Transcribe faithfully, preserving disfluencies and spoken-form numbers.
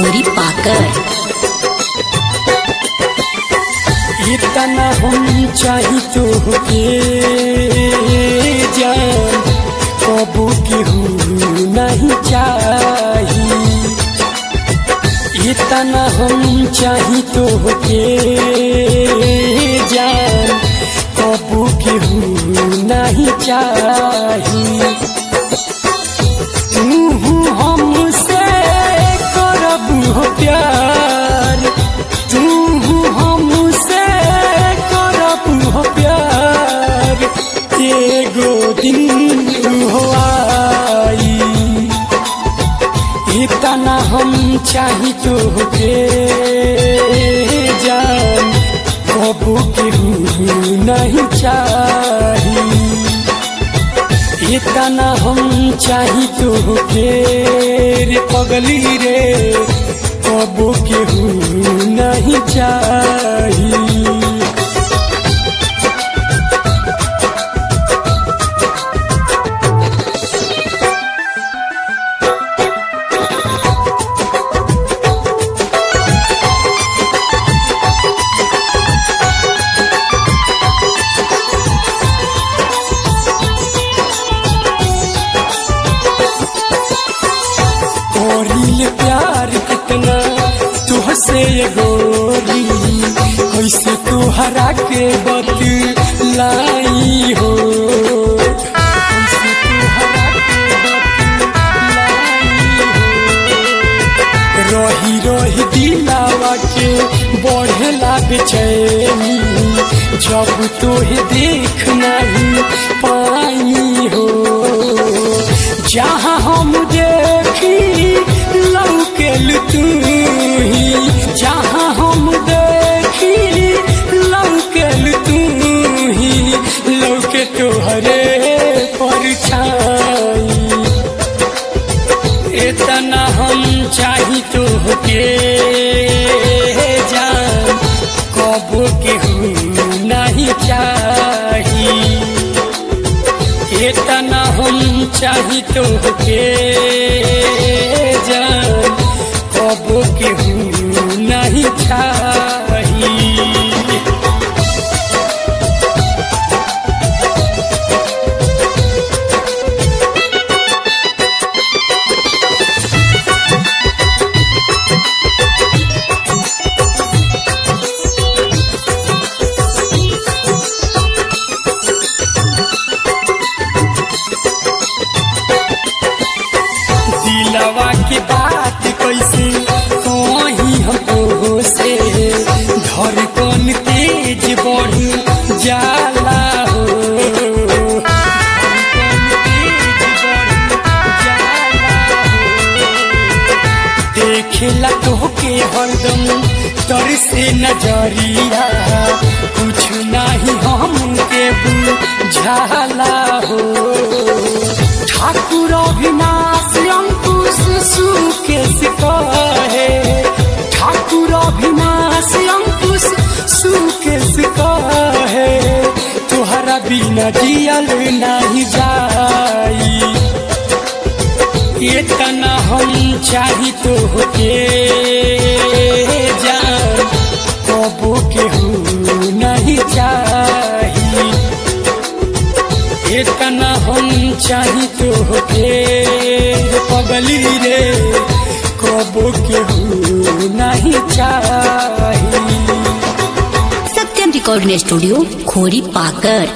खोरी पाकर। इतना हम चाही तो के जान कबू केहू नहीं चाही। इतना हम चाही तो के जान कबू केहू नहीं चाही। तू हमसे करबू हो प्यार, तू हमसे करबू हो प्यार, एगो दिन हो आई। इतना हम चाही तो के जान कबू केहू नहीं चाही। इतना हम चाही तो के रे पगली रे कबू केहू नहीं चाही। कोरिल प्यार कितना तुहसे गोरी, कैसे तुहरा के बतलाई हो, कैसे तुहरा के बतलाई हो। रही रही दिलावा के बढ़ला बेचैनी, जब तोहे देख नहीं पाई हो। जहाँ हम देखी लौकेल तू ही, जहाँ हम देखी लौकेल तू ही, लौके तोहरे परछाई। इतना हम चाही तो के जान कबू केहू नहीं चाही। इतना हम चाही तो के जान कबू केहू नहीं चाही। दिलवा की बात कैसे कहीं हम से, धड़कन तेज बढ़ जाला हो, धड़कन तेज बढ़ जाला हो। देखेला तोहके हरदम तर से नजरिया, कुछ नहीं हमके बुझाला हो। ठाकुर अविनाश अंकुश सुकेश कहे, ठाकुर अविनाश अंकुश सुकेश कहे, तुहरा बिना जियल नहीं जाई। इतना हम चाही तो के जान कबू केहू नहीं चाही। इतना हम चाही तो के पगली रे कबू केहू नहीं चाही। सत्यम रिकॉर्डिंग स्टूडियो खोरी पाकर।